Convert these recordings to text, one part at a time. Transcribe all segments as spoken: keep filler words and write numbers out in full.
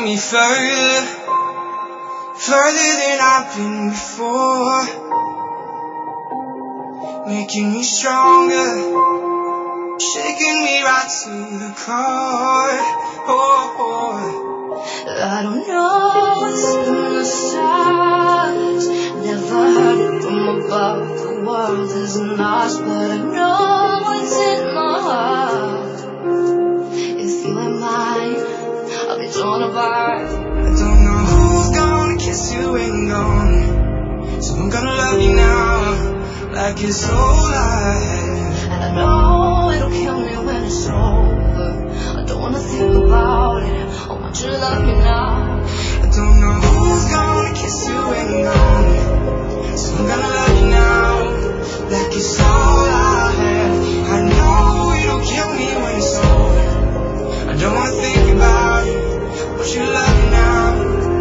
me further, further than I've been before, making me stronger, shaking me right to the core. Oh, oh. I don't know what's in the stars, never heard it from above. The world isn't ours, but I know what's in my heart. If you ain't mine, I'll be torn apart. I don't know who's gonna kiss you when you're gone, so I'm gonna love you now, like it's all I have. And I know it'll kill me when it's over. I don't wanna think about it, I want you to love me now. I don't know who's gonna kiss you when you're gone, so I'm gonna love you now, like it's all I have. I know it'll kill me when it's over. I don't wanna think about it, I want you to love me now.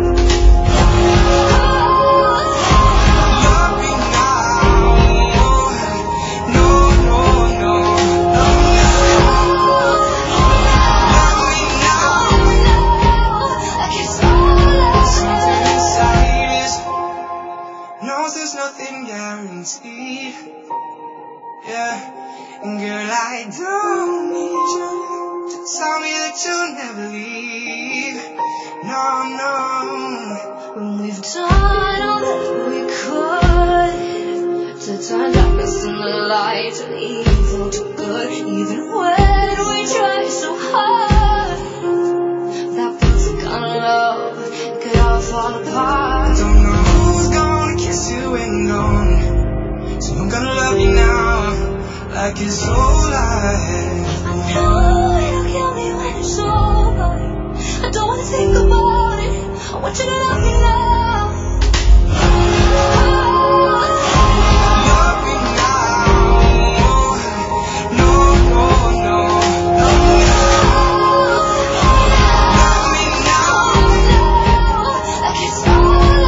Love me now. No, no, no. Love me now. Love me now. Like it's all Something inside us knows there's nothing guaranteed. Yeah, and girl, I don't need you to tell me that you'll never leave. No, no. When we've done all that we could to turn darkness into light, turn evil to good, even when we try so hard, that perfect kind of love, it could all fall I apart. don't know who's gonna kiss you when you're gone, so I'm gonna love you now, like it's all I have. I know it'll kill me when it's over. I don't wanna think about it, I want you to love me now. Love me now. No, no, no. Love me now. Love me now. Like it's all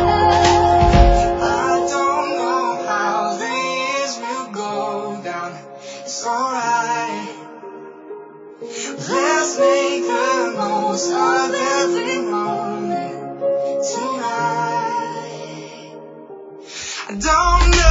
I don't know how the years will go down. It's alright. Let's make the most of every moment tonight. I don't know